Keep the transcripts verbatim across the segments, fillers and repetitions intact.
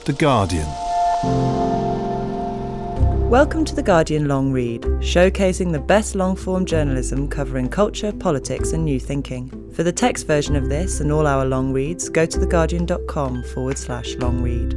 The Guardian. Welcome to The Guardian Long Read, showcasing the best long-form journalism covering culture, politics and new thinking. For the text version of this and all our long reads, go to theguardian.com forward slash long read.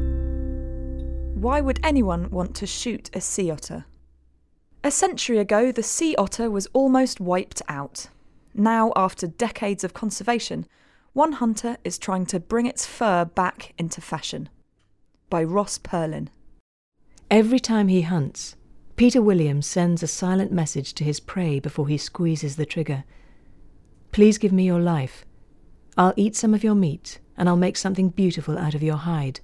Why would anyone want to shoot a sea otter? A century ago, the sea otter was almost wiped out. Now, after decades of conservation, one hunter is trying to bring its fur back into fashion. By Ross Perlin. Every time he hunts, Peter Williams sends a silent message to his prey before he squeezes the trigger. Please give me your life. I'll eat some of your meat, and I'll make something beautiful out of your hide.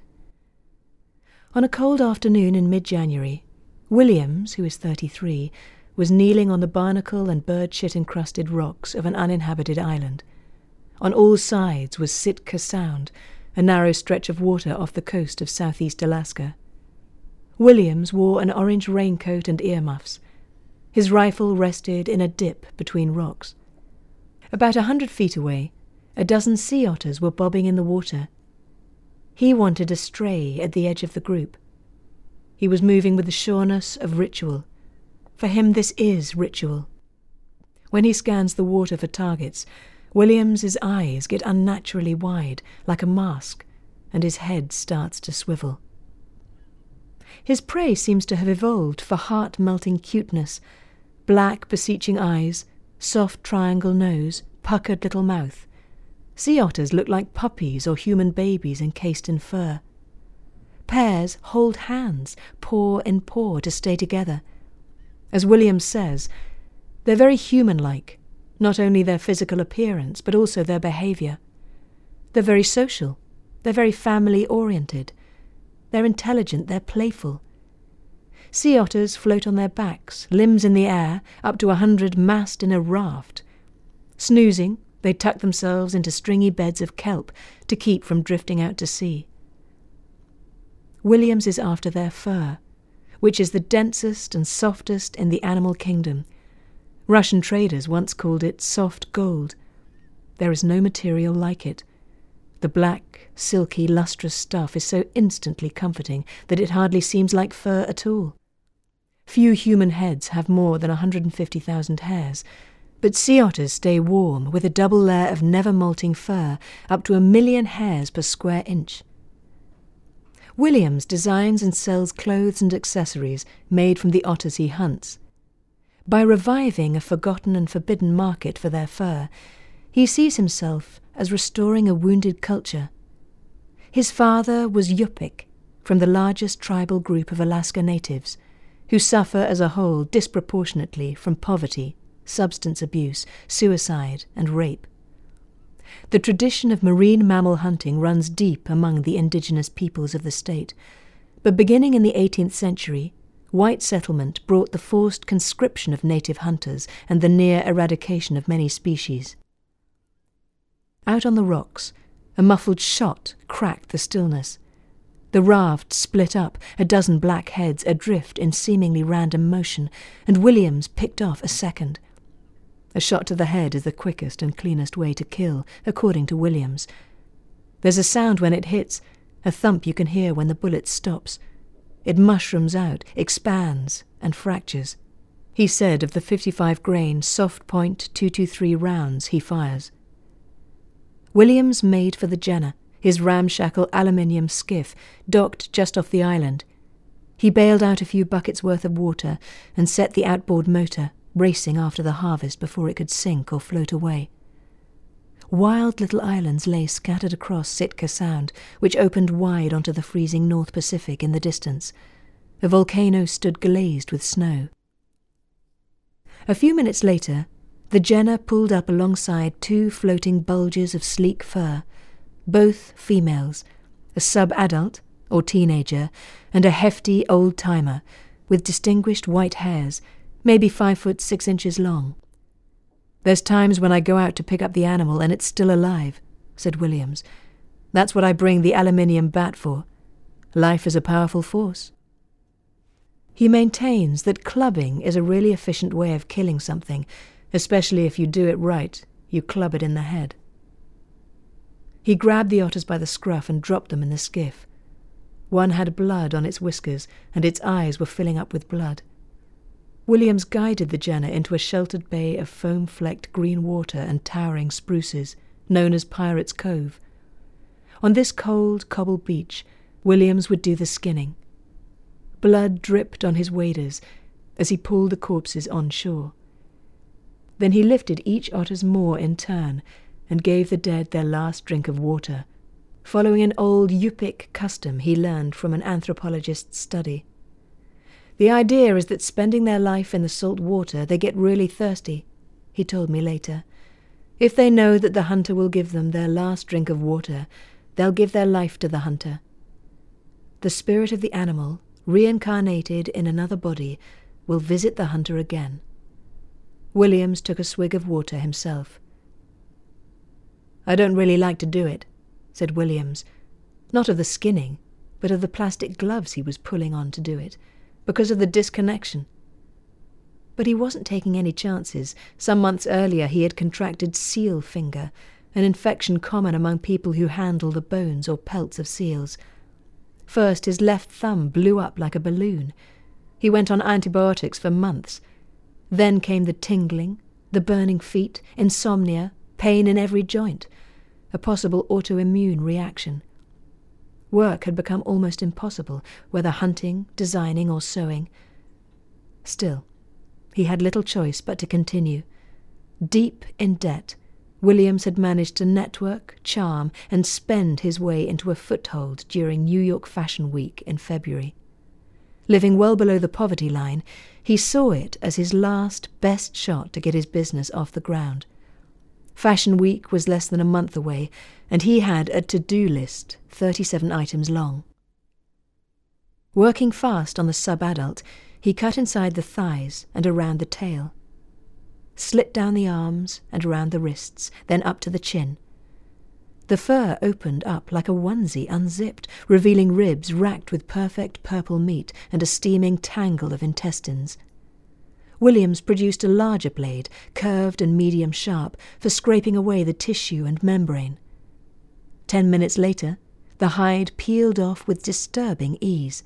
On a cold afternoon in mid-January, Williams, who is thirty-three, was kneeling on the barnacle and bird-shit-encrusted rocks of an uninhabited island. On all sides was Sitka Sound, a narrow stretch of water off the coast of southeast Alaska. Williams wore an orange raincoat and earmuffs. His rifle rested in a dip between rocks. About a hundred feet away, a dozen sea otters were bobbing in the water. He wanted a stray at the edge of the group. He was moving with the sureness of ritual. For him this is ritual. When he scans the water for targets, Williams's eyes get unnaturally wide, like a mask, and his head starts to swivel. His prey seems to have evolved for heart-melting cuteness, black beseeching eyes, soft triangle nose, puckered little mouth. Sea otters look like puppies or human babies encased in fur. Pairs hold hands, paw in paw, to stay together. As Williams says, they're very human-like, not only their physical appearance, but also their behaviour. They're very social. They're very family-oriented. They're intelligent. They're playful. Sea otters float on their backs, limbs in the air, up to a hundred massed in a raft. Snoozing, they tuck themselves into stringy beds of kelp to keep from drifting out to sea. Williams is after their fur, which is the densest and softest in the animal kingdom. Russian traders once called it soft gold. There is no material like it. The black, silky, lustrous stuff is so instantly comforting that it hardly seems like fur at all. Few human heads have more than one hundred fifty thousand hairs, but sea otters stay warm with a double layer of never-molting fur up to a million hairs per square inch. Williams designs and sells clothes and accessories made from the otters he hunts. By reviving a forgotten and forbidden market for their fur, he sees himself as restoring a wounded culture. His father was Yupik, from the largest tribal group of Alaska natives, who suffer as a whole disproportionately from poverty, substance abuse, suicide, and rape. The tradition of marine mammal hunting runs deep among the indigenous peoples of the state, but beginning in the eighteenth century, white settlement brought the forced conscription of native hunters and the near eradication of many species. Out on the rocks, a muffled shot cracked the stillness. The raft split up, a dozen black heads adrift in seemingly random motion, and Williams picked off a second. A shot to the head is the quickest and cleanest way to kill, according to Williams. There's a sound when it hits, a thump you can hear when the bullet stops. It mushrooms out, expands, and fractures. He said of the fifty-five grain soft point two twenty-three rounds he fires. Williams made for the Jenna, his ramshackle aluminium skiff, docked just off the island. He bailed out a few buckets' worth of water and set the outboard motor, racing after the harvest before it could sink or float away. Wild little islands lay scattered across Sitka Sound, which opened wide onto the freezing North Pacific in the distance. A volcano stood glazed with snow. A few minutes later, the Jenna pulled up alongside two floating bulges of sleek fur, both females, a sub-adult, or teenager, and a hefty old-timer, with distinguished white hairs, maybe five foot six inches long. There's times when I go out to pick up the animal and it's still alive, said Williams. That's what I bring the aluminium bat for. Life is a powerful force. He maintains that clubbing is a really efficient way of killing something, especially if you do it right, you club it in the head. He grabbed the otters by the scruff and dropped them in the skiff. One had blood on its whiskers, and its eyes were filling up with blood. Williams guided the Jenner into a sheltered bay of foam-flecked green water and towering spruces, known as Pirates' Cove. On this cold, cobbled beach, Williams would do the skinning. Blood dripped on his waders as he pulled the corpses on shore. Then he lifted each otter's maw in turn and gave the dead their last drink of water, following an old Yupik custom he learned from an anthropologist's study. The idea is that spending their life in the salt water, they get really thirsty, he told me later. If they know that the hunter will give them their last drink of water, they'll give their life to the hunter. The spirit of the animal, reincarnated in another body, will visit the hunter again. Williams took a swig of water himself. "I don't really like to do it," said Williams, not of the skinning, but of the plastic gloves he was pulling on to do it, because of the disconnection. But he wasn't taking any chances. Some months earlier he had contracted seal finger, an infection common among people who handle the bones or pelts of seals. First his left thumb blew up like a balloon. He went on antibiotics for months. Then came the tingling, the burning feet, insomnia, pain in every joint, a possible autoimmune reaction. Work had become almost impossible, whether hunting, designing, or sewing. Still, he had little choice but to continue. Deep in debt, Williams had managed to network, charm, and spend his way into a foothold during New York Fashion Week in February. Living well below the poverty line, he saw it as his last, best shot to get his business off the ground. Fashion Week was less than a month away, and he had a to-do list, thirty-seven items long. Working fast on the sub-adult, he cut inside the thighs and around the tail, slit down the arms and around the wrists, then up to the chin. The fur opened up like a onesie unzipped, revealing ribs racked with perfect purple meat and a steaming tangle of intestines. Williams produced a larger blade, curved and medium sharp, for scraping away the tissue and membrane. Ten minutes later, the hide peeled off with disturbing ease.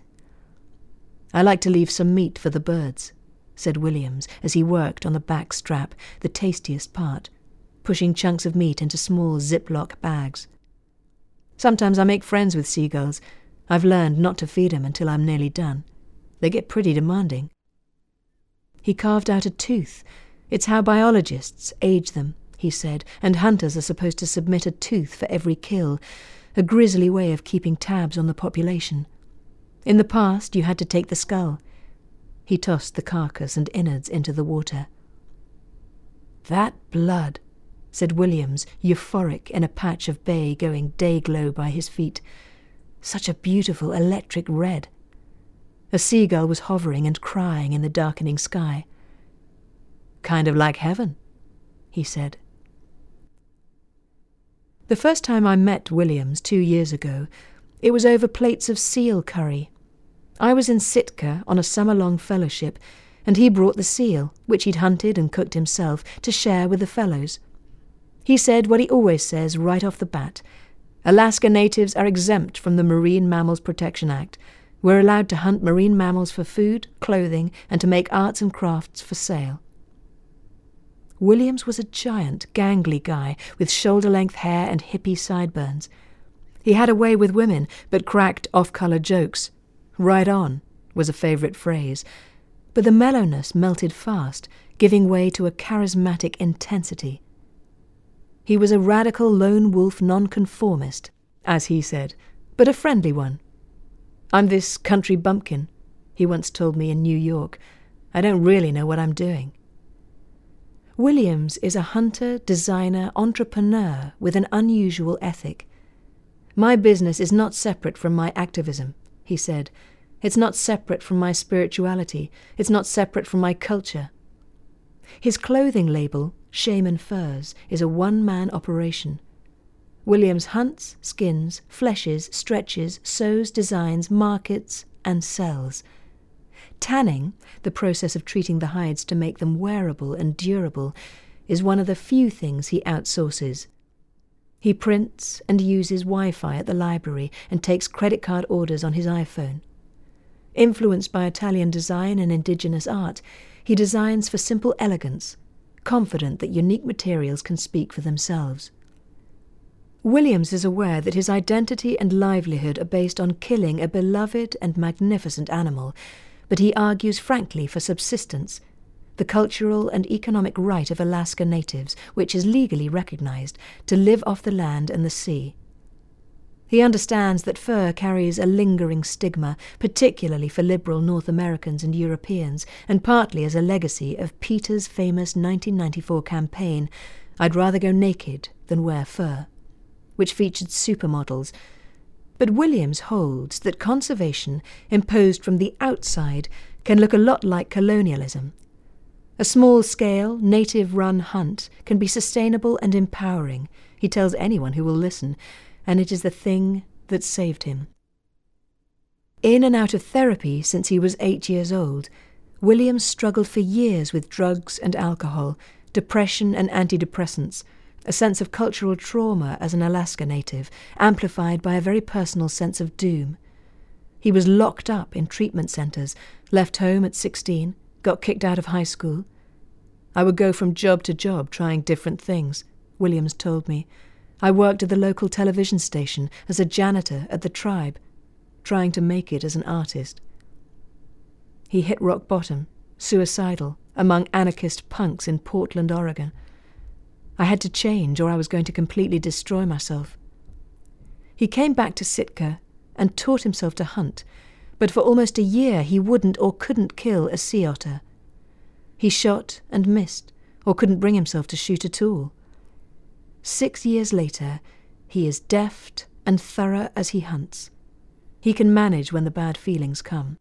"I like to leave some meat for the birds," said Williams as he worked on the back strap, the tastiest part, pushing chunks of meat into small Ziploc bags. "Sometimes I make friends with seagulls. I've learned not to feed 'em until I'm nearly done. They get pretty demanding." He carved out a tooth. "It's how biologists age them," he said, "and hunters are supposed to submit a tooth for every kill, a grisly way of keeping tabs on the population. In the past, you had to take the skull." He tossed the carcass and innards into the water. "That blood," said Williams, euphoric in a patch of bay going day-glow by his feet. "Such a beautiful electric red." A seagull was hovering and crying in the darkening sky. "Kind of like heaven," he said. The first time I met Williams two years ago, it was over plates of seal curry. I was in Sitka on a summer-long fellowship, and he brought the seal, which he'd hunted and cooked himself, to share with the fellows. He said what he always says right off the bat: "Alaska natives are exempt from the Marine Mammals Protection Act. We're allowed to hunt marine mammals for food, clothing, and to make arts and crafts for sale." Williams was a giant, gangly guy with shoulder-length hair and hippie sideburns. He had a way with women, but cracked off-colour jokes. "Right on" was a favourite phrase, but the mellowness melted fast, giving way to a charismatic intensity. He was a radical lone wolf nonconformist, as he said, but a friendly one. "I'm this country bumpkin," he once told me in New York. "I don't really know what I'm doing." Williams is a hunter, designer, entrepreneur with an unusual ethic. "My business is not separate from my activism," he said. "It's not separate from my spirituality. It's not separate from my culture." His clothing label, Shaman Furs, is a one-man operation. Williams hunts, skins, fleshes, stretches, sews, designs, markets, and sells. Tanning, the process of treating the hides to make them wearable and durable, is one of the few things he outsources. He prints and uses Wi-Fi at the library and takes credit card orders on his iPhone. Influenced by Italian design and indigenous art, he designs for simple elegance, confident that unique materials can speak for themselves. Williams is aware that his identity and livelihood are based on killing a beloved and magnificent animal, but he argues frankly for subsistence, the cultural and economic right of Alaska natives, which is legally recognized, to live off the land and the sea. He understands that fur carries a lingering stigma, particularly for liberal North Americans and Europeans, and partly as a legacy of Peter's famous nineteen ninety-four campaign, "I'd rather go naked than wear fur," which featured supermodels. But Williams holds that conservation, imposed from the outside, can look a lot like colonialism. A small-scale, native-run hunt can be sustainable and empowering, he tells anyone who will listen, and it is the thing that saved him. In and out of therapy since he was eight years old, Williams struggled for years with drugs and alcohol, depression and antidepressants, a sense of cultural trauma as an Alaska native, amplified by a very personal sense of doom. He was locked up in treatment centres, left home at sixteen, got kicked out of high school. "I would go from job to job trying different things," Williams told me. "I worked at the local television station as a janitor at the Tribe, trying to make it as an artist." He hit rock bottom, suicidal, among anarchist punks in Portland, Oregon. "I had to change or I was going to completely destroy myself." He came back to Sitka and taught himself to hunt, but for almost a year he wouldn't or couldn't kill a sea otter. He shot and missed, or couldn't bring himself to shoot at all. Six years later, he is deft and thorough as he hunts. He can manage when the bad feelings come.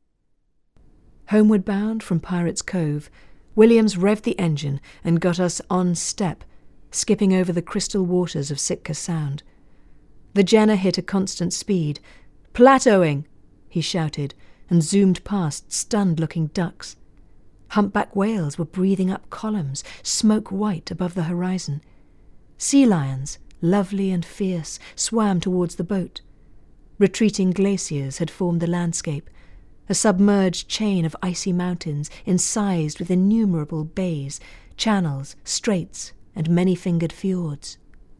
Homeward bound from Pirates Cove, Williams revved the engine and got us on step, skipping over the crystal waters of Sitka Sound. The Jenner hit a constant speed. "Plateauing!" he shouted, and zoomed past stunned-looking ducks. Humpback whales were breathing up columns, smoke white above the horizon. Sea lions, lovely and fierce, swam towards the boat. Retreating glaciers had formed the landscape, a submerged chain of icy mountains incised with innumerable bays, channels, straits, and many-fingered fjords.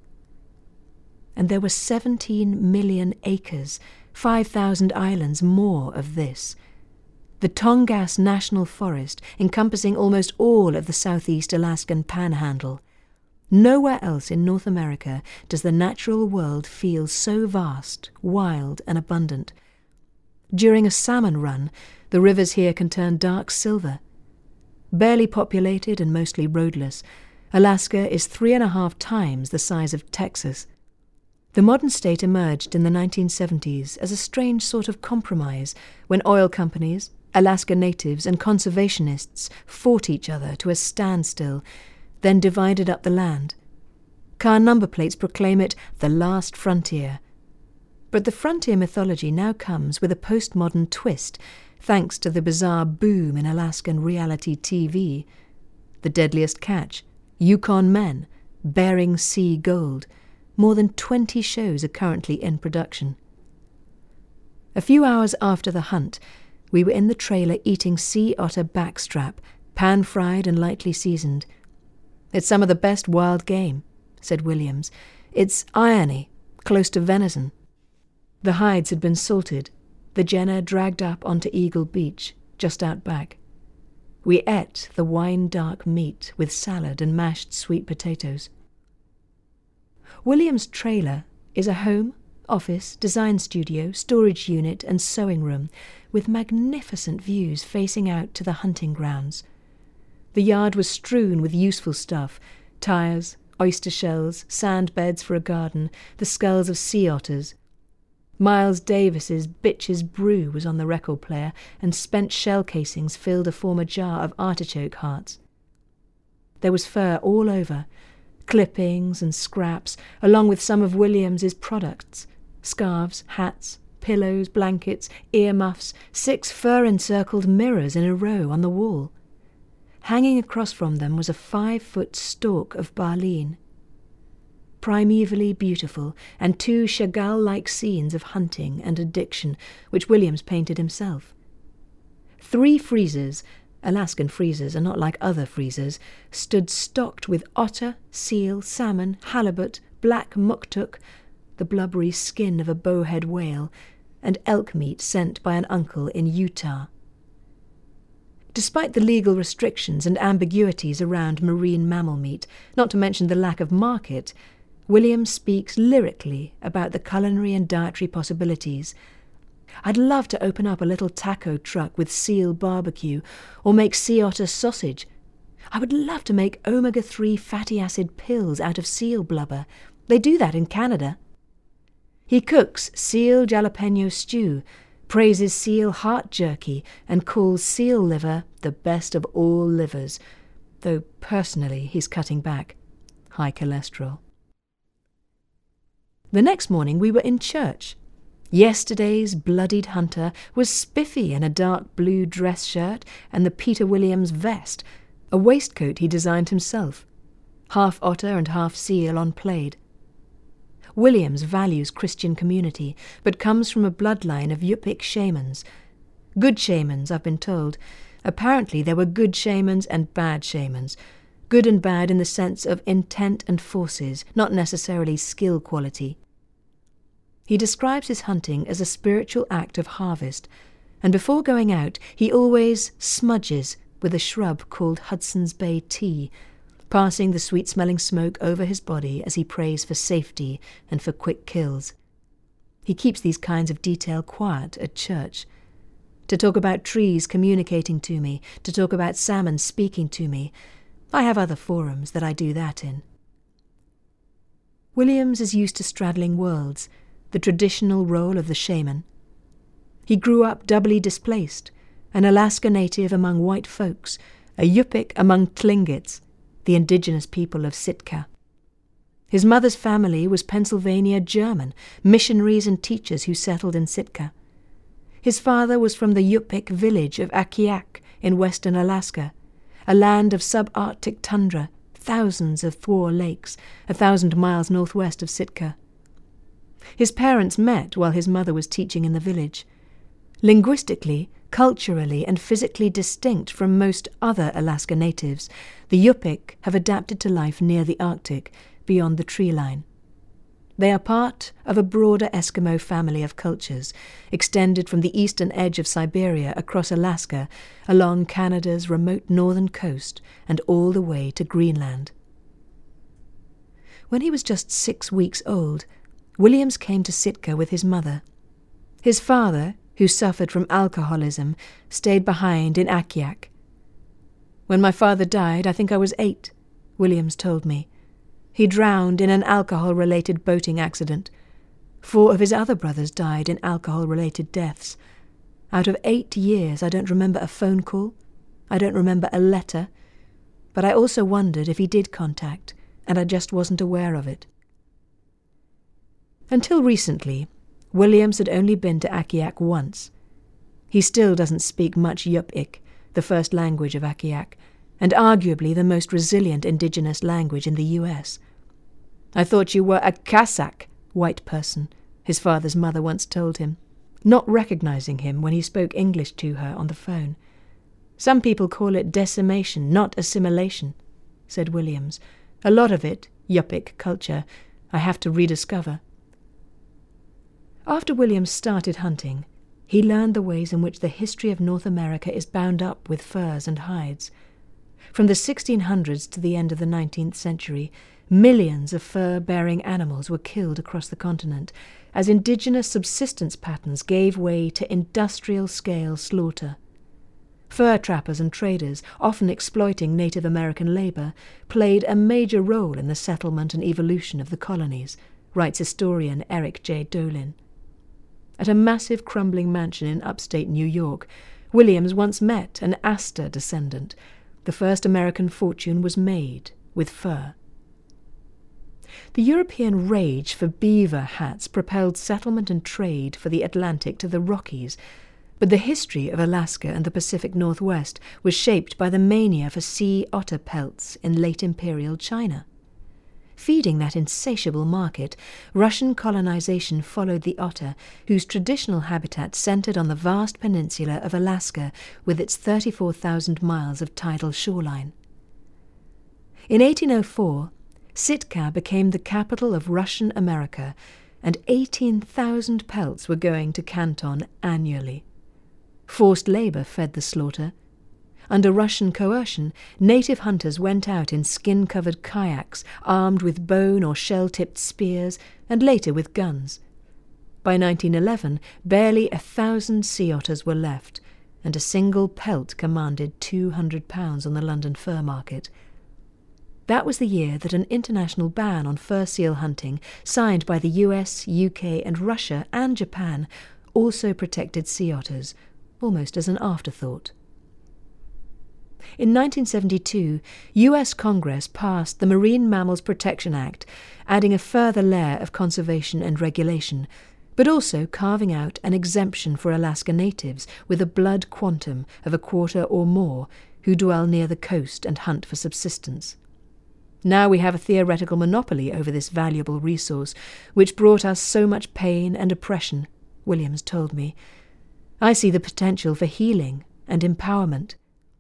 And there were seventeen million acres, five thousand islands more of this. The Tongass National Forest, encompassing almost all of the southeast Alaskan panhandle. Nowhere else in North America does the natural world feel so vast, wild, and abundant. During a salmon run, the rivers here can turn dark silver. Barely populated and mostly roadless, Alaska is three and a half times the size of Texas. The modern state emerged in the nineteen seventies as a strange sort of compromise when oil companies, Alaska natives, and conservationists fought each other to a standstill, then divided up the land. Car number plates proclaim it the last frontier. But the frontier mythology now comes with a postmodern twist, thanks to the bizarre boom in Alaskan reality T V. The Deadliest Catch, Yukon Men, Bering Sea Gold. More than twenty shows are currently in production. A few hours after the hunt, we were in the trailer eating sea otter backstrap, pan-fried and lightly seasoned. "It's some of the best wild game," said Williams. "It's irony, close to venison." The hides had been salted, the Jenner dragged up onto Eagle Beach, just out back. We ate the wine-dark meat with salad and mashed sweet potatoes. Williams' trailer is a home, office, design studio, storage unit and sewing room, with magnificent views facing out to the hunting grounds. The yard was strewn with useful stuff, tyres, oyster shells, sand beds for a garden, the skulls of sea otters. Miles Davis's Bitches Brew was on the record player, and spent shell casings filled a former jar of artichoke hearts. There was fur all over, clippings and scraps, along with some of Williams's products, scarves, hats, pillows, blankets, earmuffs, six fur-encircled mirrors in a row on the wall. Hanging across from them was a five-foot stalk of barleen. primevally beautiful, and two Chagall-like scenes of hunting and addiction, which Williams painted himself. Three freezers, Alaskan freezers are not like other freezers, stood stocked with otter, seal, salmon, halibut, black muktuk, the blubbery skin of a bowhead whale, and elk meat sent by an uncle in Utah. Despite the legal restrictions and ambiguities around marine mammal meat, not to mention the lack of market, Williams speaks lyrically about the culinary and dietary possibilities. I'd love to open up a little taco truck with seal barbecue, or make sea otter sausage. I would love to make omega three fatty acid pills out of seal blubber. They do that in Canada. He cooks seal jalapeno stew, praises seal heart jerky, and calls seal liver the best of all livers, though personally he's cutting back. High cholesterol. The next morning we were in church. Yesterday's bloodied hunter was spiffy in a dark blue dress shirt and the Peter Williams vest, a waistcoat he designed himself, half otter and half seal on plaid. Williams values Christian community, but comes from a bloodline of Yupik shamans. Good shamans, I've been told. Apparently there were good shamans and bad shamans. Good and bad in the sense of intent and forces, not necessarily skill quality. He describes his hunting as a spiritual act of harvest, and before going out he always smudges with a shrub called Hudson's Bay tea, passing the sweet-smelling smoke over his body as he prays for safety and for quick kills. He keeps these kinds of detail quiet at church. To talk about trees communicating to me, to talk about salmon speaking to me, I have other forums that I do that in. Williams is used to straddling worlds, the traditional role of the shaman. He grew up doubly displaced, an Alaska native among white folks, a Yupik among Tlingits, the indigenous people of Sitka. His mother's family was Pennsylvania German, missionaries and teachers who settled in Sitka. His father was from the Yupik village of Akiak in western Alaska, a land of subarctic tundra, thousands of Thwar lakes, a thousand miles northwest of Sitka. His parents met while his mother was teaching in the village. Linguistically, culturally and physically distinct from most other Alaska natives, the Yupik have adapted to life near the Arctic, beyond the tree line. They are part of a broader Eskimo family of cultures, extended from the eastern edge of Siberia across Alaska, along Canada's remote northern coast, and all the way to Greenland. When he was just six weeks old, Williams came to Sitka with his mother. His father, who suffered from alcoholism, stayed behind in Akiak. When my father died, I think I was eight, Williams told me. He drowned in an alcohol-related boating accident. Four of his other brothers died in alcohol-related deaths. Out of eight years, I don't remember a phone call. I don't remember a letter. But I also wondered if he did contact, and I just wasn't aware of it. Until recently, Williams had only been to Akiak once. He still doesn't speak much Yupik, the first language of Akiak, and arguably the most resilient indigenous language in the U S. I thought you were a Kasak, white person, his father's mother once told him, not recognizing him when he spoke English to her on the phone. Some people call it decimation, not assimilation, said Williams. A lot of it, Yupik culture, I have to rediscover. After Williams started hunting, he learned the ways in which the history of North America is bound up with furs and hides. From the sixteen hundreds to the end of the nineteenth century, millions of fur-bearing animals were killed across the continent, as indigenous subsistence patterns gave way to industrial-scale slaughter. Fur trappers and traders, often exploiting Native American labor, played a major role in the settlement and evolution of the colonies, writes historian Eric J. Dolin. At a massive crumbling mansion in upstate New York, Williams once met an Astor descendant. The first American fortune was made with fur. The European rage for beaver hats propelled settlement and trade for the Atlantic to the Rockies, but the history of Alaska and the Pacific Northwest was shaped by the mania for sea otter pelts in late imperial China. Feeding that insatiable market, Russian colonization followed the otter, whose traditional habitat centered on the vast peninsula of Alaska with its thirty-four thousand miles of tidal shoreline. In eighteen oh four, Sitka became the capital of Russian America, and eighteen thousand pelts were going to Canton annually. Forced labour fed the slaughter. Under Russian coercion, native hunters went out in skin-covered kayaks, armed with bone or shell-tipped spears, and later with guns. By nineteen eleven, barely a thousand sea otters were left, and a single pelt commanded two hundred pounds on the London fur market. That was the year that an international ban on fur seal hunting, signed by the U S, U K and Russia and Japan, also protected sea otters, almost as an afterthought. In nineteen seventy-two, U S Congress passed the Marine Mammals Protection Act, adding a further layer of conservation and regulation, but also carving out an exemption for Alaska natives with a blood quantum of a quarter or more who dwell near the coast and hunt for subsistence. Now we have a theoretical monopoly over this valuable resource, which brought us so much pain and oppression, Williams told me. I see the potential for healing and empowerment.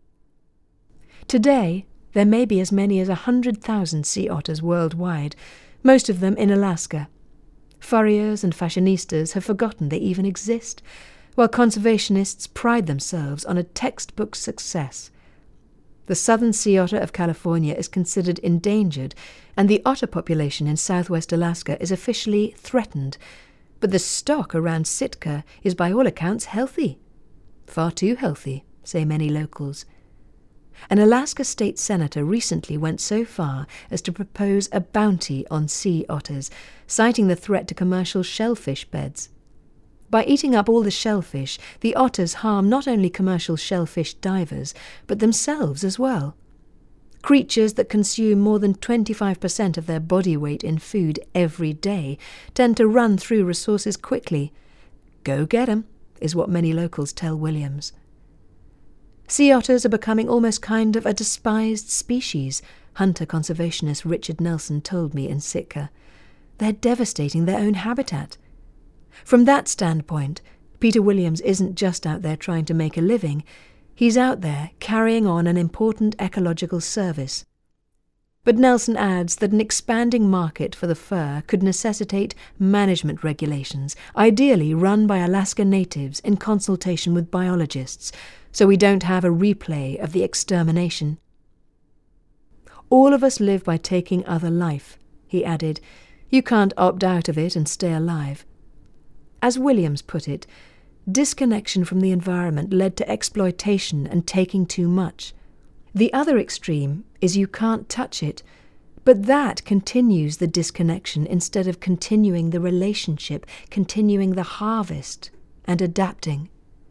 Today, there may be as many as a hundred thousand sea otters worldwide, most of them in Alaska. Furriers and fashionistas have forgotten they even exist, while conservationists pride themselves on a textbook success. The southern sea otter of California is considered endangered, and the otter population in southwest Alaska is officially threatened, but the stock around Sitka is by all accounts healthy. Far too healthy, say many locals. An Alaska state senator recently went so far as to propose a bounty on sea otters, citing the threat to commercial shellfish beds. By eating up all the shellfish, the otters harm not only commercial shellfish divers, but themselves as well. Creatures that consume more than twenty-five percent of their body weight in food every day tend to run through resources quickly. Go get 'em, is what many locals tell Williams. Sea otters are becoming almost kind of a despised species, hunter conservationist Richard Nelson told me in Sitka. They're devastating their own habitat. From that standpoint, Peter Williams isn't just out there trying to make a living, he's out there carrying on an important ecological service. But Nelson adds that an expanding market for the fur could necessitate management regulations, ideally run by Alaska natives in consultation with biologists, so we don't have a replay of the extermination. All of us live by taking other life, he added. You can't opt out of it and stay alive. As Williams put it, disconnection from the environment led to exploitation and taking too much. The other extreme is you can't touch it, but that continues the disconnection instead of continuing the relationship, continuing the harvest and adapting.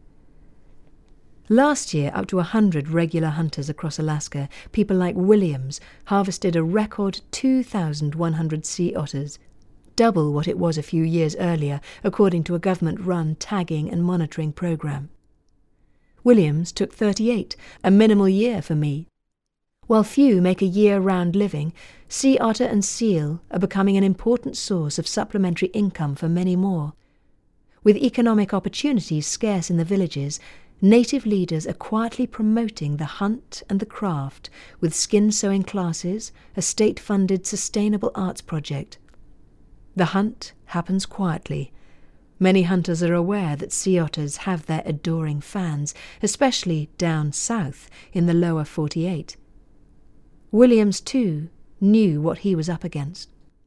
Last year, up to a hundred regular hunters across Alaska, people like Williams, harvested a record two thousand one hundred sea otters, double what it was a few years earlier, according to a government-run tagging and monitoring program. Williams took thirty-eight, a minimal year for me. While few make a year-round living, sea otter and seal are becoming an important source of supplementary income for many more. With economic opportunities scarce in the villages, native leaders are quietly promoting the hunt and the craft with skin-sewing classes, a state-funded sustainable arts project. The hunt happens quietly. Many hunters are aware that sea otters have their adoring fans, especially down south in the lower forty-eight. Williams, too, knew what he was up against.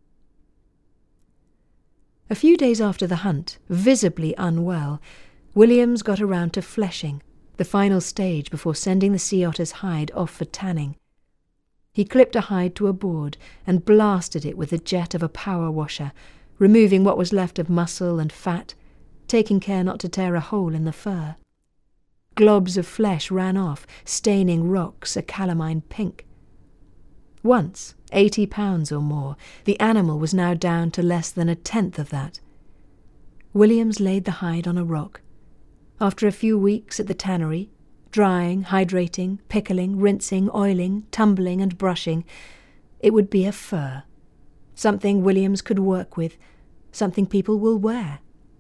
A few days after the hunt, visibly unwell, Williams got around to fleshing, the final stage before sending the sea otter's hide off for tanning. He clipped a hide to a board and blasted it with the jet of a power washer, removing what was left of muscle and fat, taking care not to tear a hole in the fur. Globs of flesh ran off, staining rocks a calamine pink. Once, eighty pounds or more, the animal was now down to less than a tenth of that. Williams laid the hide on a rock. After a few weeks at the tannery, drying, hydrating, pickling, rinsing, oiling, tumbling and brushing, it would be a fur, something Williams could work with, something people will wear.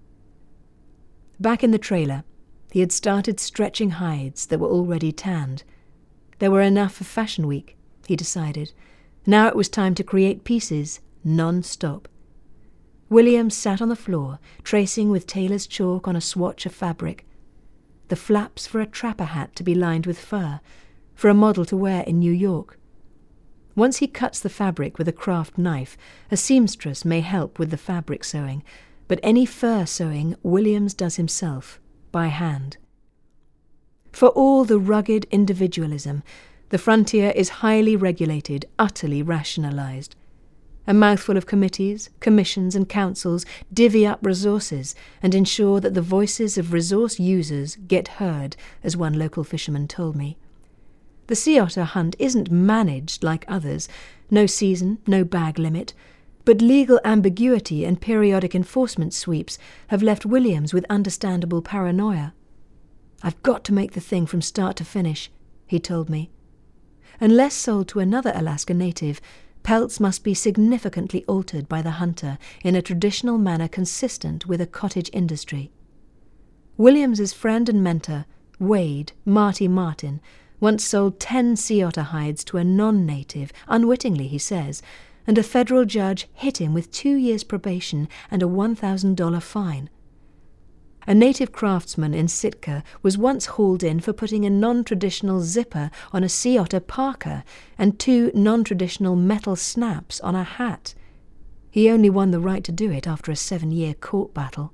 Back in the trailer, he had started stretching hides that were already tanned. There were enough for Fashion Week, he decided. Now it was time to create pieces non-stop. Williams sat on the floor, tracing with tailor's chalk on a swatch of fabric. The flaps for a trapper hat to be lined with fur, for a model to wear in New York. Once he cuts the fabric with a craft knife, a seamstress may help with the fabric sewing, but any fur sewing Williams does himself, by hand. For all the rugged individualism, the frontier is highly regulated, utterly rationalised. A mouthful of committees, commissions and councils divvy up resources and ensure that the voices of resource users get heard, as one local fisherman told me. The sea otter hunt isn't managed like others, no season, no bag limit, but legal ambiguity and periodic enforcement sweeps have left Williams with understandable paranoia. "I've got to make the thing from start to finish," he told me. Unless sold to another Alaska native, pelts must be significantly altered by the hunter in a traditional manner consistent with a cottage industry. Williams's friend and mentor, Wade, Marty Martin, once sold ten sea otter hides to a non-native, unwittingly he says, and a federal judge hit him with two years probation and a one thousand dollars fine. A native craftsman in Sitka was once hauled in for putting a non-traditional zipper on a sea otter parka and two non-traditional metal snaps on a hat. He only won the right to do it after a seven-year court battle.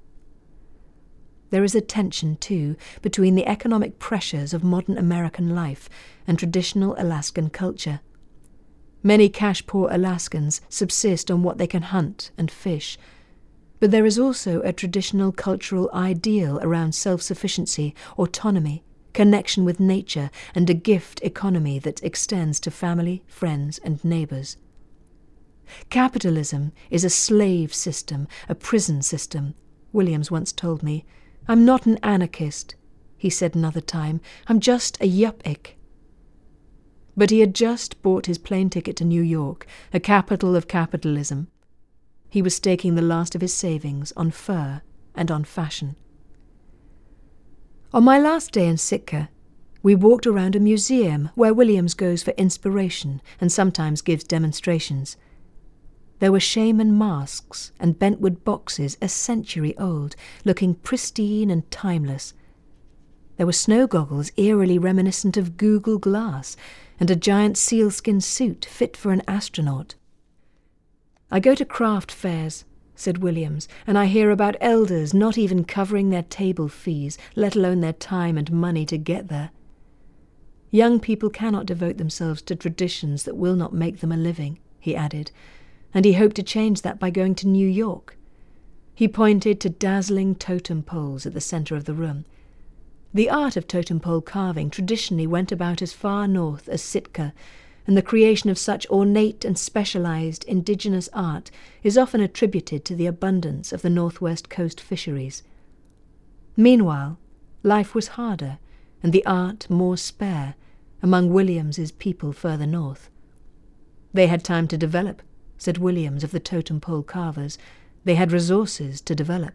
There is a tension, too, between the economic pressures of modern American life and traditional Alaskan culture. Many cash-poor Alaskans subsist on what they can hunt and fish, but there is also a traditional cultural ideal around self-sufficiency, autonomy, connection with nature, and a gift economy that extends to family, friends, and neighbours. Capitalism is a slave system, a prison system, Williams once told me. "I'm not an anarchist," he said another time. "I'm just a yupik." But he had just bought his plane ticket to New York, a capital of capitalism. He was staking the last of his savings on fur and on fashion. On my last day in Sitka, we walked around a museum where Williams goes for inspiration and sometimes gives demonstrations. There were shaman masks and bentwood boxes a century old, looking pristine and timeless. There were snow goggles eerily reminiscent of Google Glass and a giant sealskin suit fit for an astronaut. "I go to craft fairs," said Williams, "and I hear about elders not even covering their table fees, let alone their time and money to get there. Young people cannot devote themselves to traditions that will not make them a living," he added, and he hoped to change that by going to New York. He pointed to dazzling totem poles at the centre of the room. The art of totem pole carving traditionally went about as far north as Sitka, and the creation of such ornate and specialised indigenous art is often attributed to the abundance of the northwest coast fisheries. Meanwhile, life was harder, and the art more spare, among Williams's people further north. They had time to develop, said Williams of the totem pole carvers. They had resources to develop.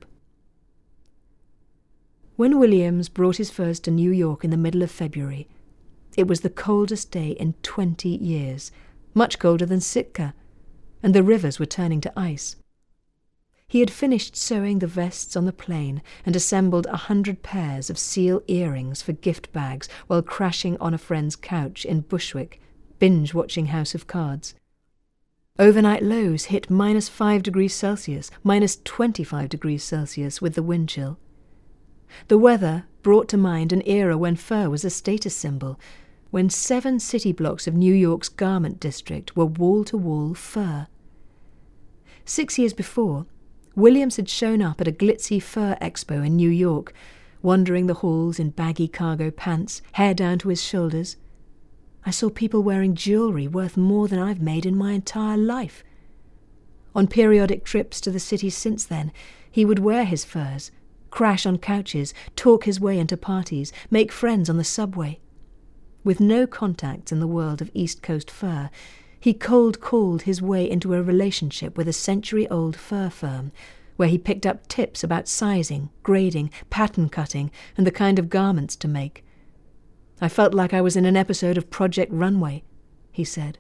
When Williams brought his furs to New York in the middle of February, it was the coldest day in twenty years, much colder than Sitka, and the rivers were turning to ice. He had finished sewing the vests on the plane and assembled a hundred pairs of seal earrings for gift bags while crashing on a friend's couch in Bushwick, binge-watching House of Cards. Overnight lows hit minus five degrees Celsius, minus twenty-five degrees Celsius with the wind chill. The weather brought to mind an era when fur was a status symbol, when seven city blocks of New York's garment district were wall-to-wall fur. Six years before, Williams had shown up at a glitzy fur expo in New York, wandering the halls in baggy cargo pants, hair down to his shoulders. I saw people wearing jewellery worth more than I've made in my entire life. On periodic trips to the city since then, he would wear his furs, crash on couches, talk his way into parties, make friends on the subway. With no contacts in the world of East Coast fur, he cold-called his way into a relationship with a century-old fur firm, where he picked up tips about sizing, grading, pattern cutting, and the kind of garments to make. I felt like I was in an episode of Project Runway, he said.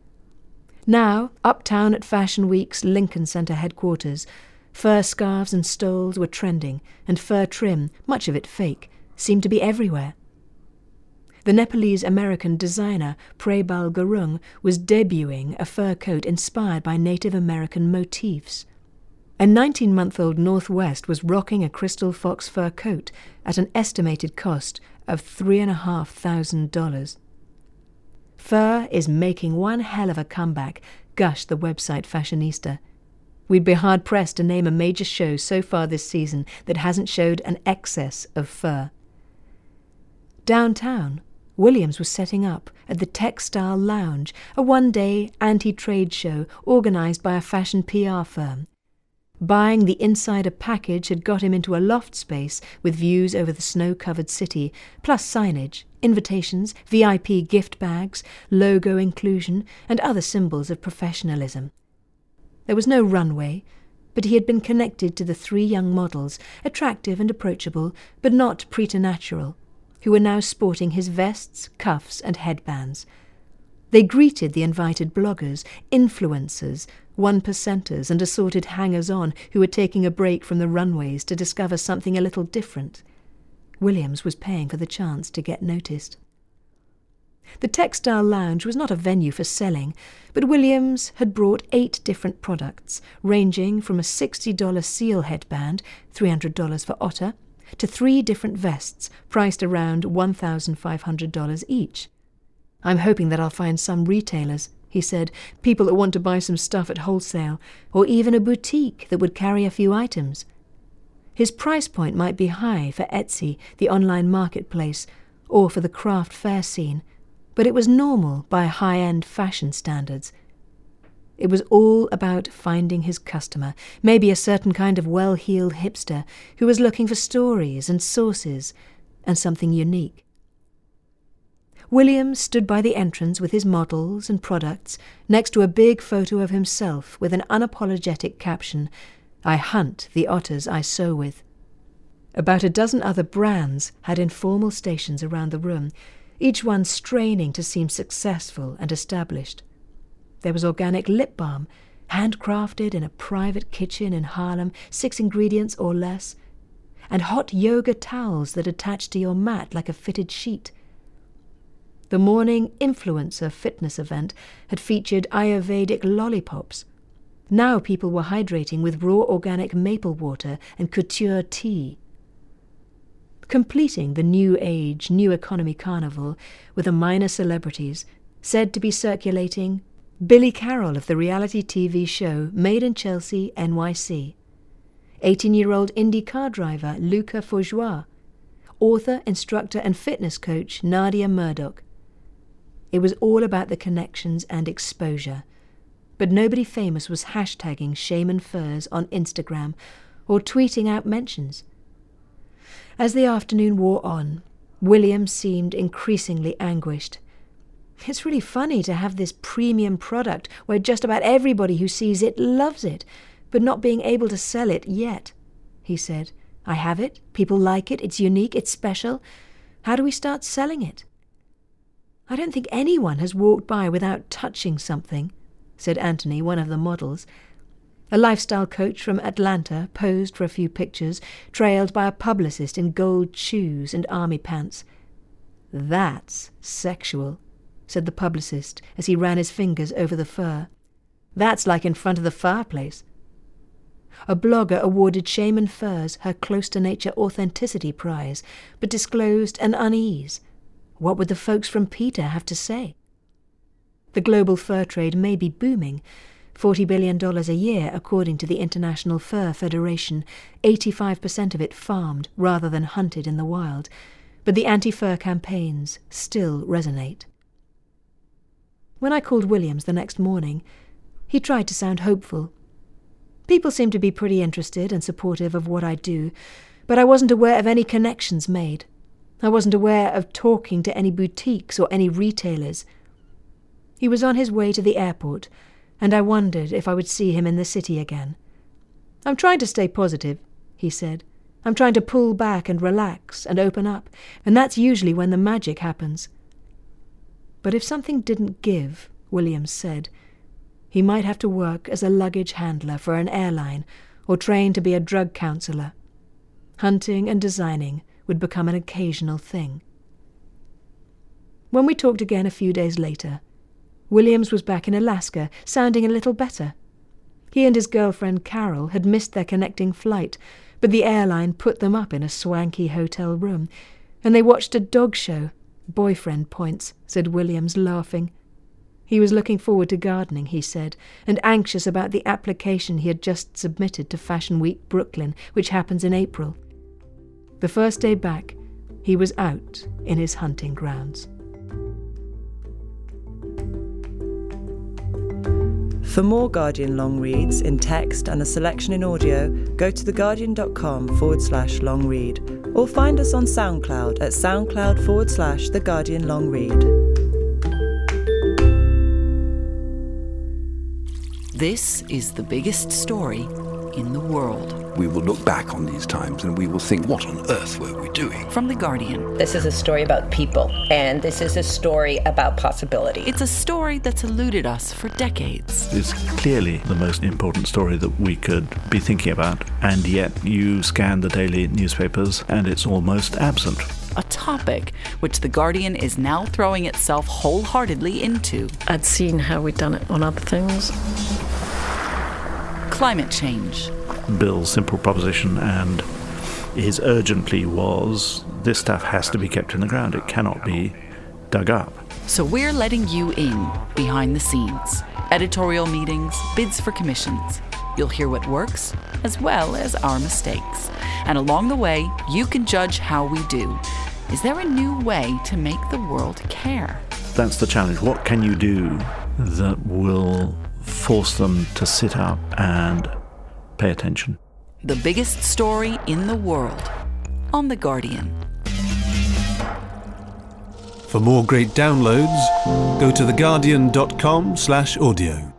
Now, uptown at Fashion Week's Lincoln Center headquarters, fur scarves and stoles were trending, and fur trim, much of it fake, seemed to be everywhere. The Nepalese-American designer Prerbal Gurung was debuting a fur coat inspired by Native American motifs. A nineteen-month-old Northwest was rocking a crystal fox fur coat at an estimated cost of three and a half thousand dollars. Fur is making one hell of a comeback, gushed the website Fashionista. We'd be hard-pressed to name a major show so far this season that hasn't showed an excess of fur. Downtown, Williams was setting up at the Textile Lounge, a one-day anti-trade show organised by a fashion P R firm. Buying the insider package had got him into a loft space with views over the snow-covered city, plus signage, invitations, V I P gift bags, logo inclusion, and other symbols of professionalism. There was no runway, but he had been connected to the three young models, attractive and approachable, but not preternatural, who were now sporting his vests, cuffs, and headbands. They greeted the invited bloggers, influencers, one-percenters, and assorted hangers-on who were taking a break from the runways to discover something a little different. Williams was paying for the chance to get noticed. The Textile Lounge was not a venue for selling, but Williams had brought eight different products, ranging from a sixty dollars seal headband, three hundred dollars for otter, to three different vests, priced around one thousand five hundred dollars each. "I'm hoping that I'll find some retailers," he said, "people that want to buy some stuff at wholesale, or even a boutique that would carry a few items." His price point might be high for Etsy, the online marketplace, or for the craft fair scene, but it was normal by high-end fashion standards. It was all about finding his customer, maybe a certain kind of well-heeled hipster who was looking for stories and sources and something unique. Williams stood by the entrance with his models and products next to a big photo of himself with an unapologetic caption, "I hunt the otters I sew with." About a dozen other brands had informal stations around the room, each one straining to seem successful and established. There was organic lip balm, handcrafted in a private kitchen in Harlem, six ingredients or less, and hot yoga towels that attached to your mat like a fitted sheet. The morning influencer fitness event had featured Ayurvedic lollipops. Now people were hydrating with raw organic maple water and couture tea. Completing the new age, new economy carnival were the minor celebrities, said to be circulating Billy Carroll of the reality T V show Made in Chelsea, N Y C, eighteen-year-old Indy car driver Luca Fourgeois, author, instructor and fitness coach Nadia Murdoch. It was all about the connections and exposure, but nobody famous was hashtagging Shaman Furs on Instagram or tweeting out mentions. As the afternoon wore on, William seemed increasingly anguished. "It's really funny to have this premium product where just about everybody who sees it loves it, but not being able to sell it yet," he said. "I have it, people like it, it's unique, it's special. How do we start selling it?" "I don't think anyone has walked by without touching something," said Anthony, one of the models. A lifestyle coach from Atlanta posed for a few pictures, trailed by a publicist in gold shoes and army pants. "That's sexual," said the publicist as he ran his fingers over the fur. "That's like in front of the fireplace." A blogger awarded Shaman Furs her close-to-nature authenticity prize, but disclosed an unease. What would the folks from PETA have to say? The global fur trade may be booming, forty billion dollars a year according to the International Fur Federation, eighty-five percent of it farmed rather than hunted in the wild, but the anti-fur campaigns still resonate. When I called Williams the next morning, he tried to sound hopeful. "People seem to be pretty interested and supportive of what I do, but I wasn't aware of any connections made. I wasn't aware of talking to any boutiques or any retailers." He was on his way to the airport, and I wondered if I would see him in the city again. "I'm trying to stay positive," he said. "I'm trying to pull back and relax and open up, and that's usually when the magic happens." But if something didn't give, Williams said, he might have to work as a luggage handler for an airline or train to be a drug counselor. Hunting and designing would become an occasional thing. When we talked again a few days later, Williams was back in Alaska, sounding a little better. He and his girlfriend Carol had missed their connecting flight, but the airline put them up in a swanky hotel room, and they watched a dog show. "Boyfriend points," said Williams, laughing. He was looking forward to gardening, he said, and anxious about the application he had just submitted to Fashion Week Brooklyn, which happens in April. The first day back, he was out in his hunting grounds. For more Guardian long reads in text and a selection in audio, go to theguardian.com forward slash long read, or find us on SoundCloud at soundcloud forward slash The Guardian Long Read. This is the biggest story in the world. We will look back on these times and we will think, what on earth were we doing? From The Guardian. This is a story about people, and this is a story about possibility. It's a story that's eluded us for decades. It's clearly the most important story that we could be thinking about, and yet you scan the daily newspapers and it's almost absent. A topic which The Guardian is now throwing itself wholeheartedly into. I'd seen how we'd done it on other things. Climate change. Bill's simple proposition and his urgent plea was, this stuff has to be kept in the ground. It cannot be dug up. So we're letting you in behind the scenes. Editorial meetings, bids for commissions. You'll hear what works, as well as our mistakes. And along the way, you can judge how we do. Is there a new way to make the world care? That's the challenge. What can you do that will force them to sit up and pay attention? The biggest story in the world on The Guardian. For more great downloads, go to theguardian.com slash audio.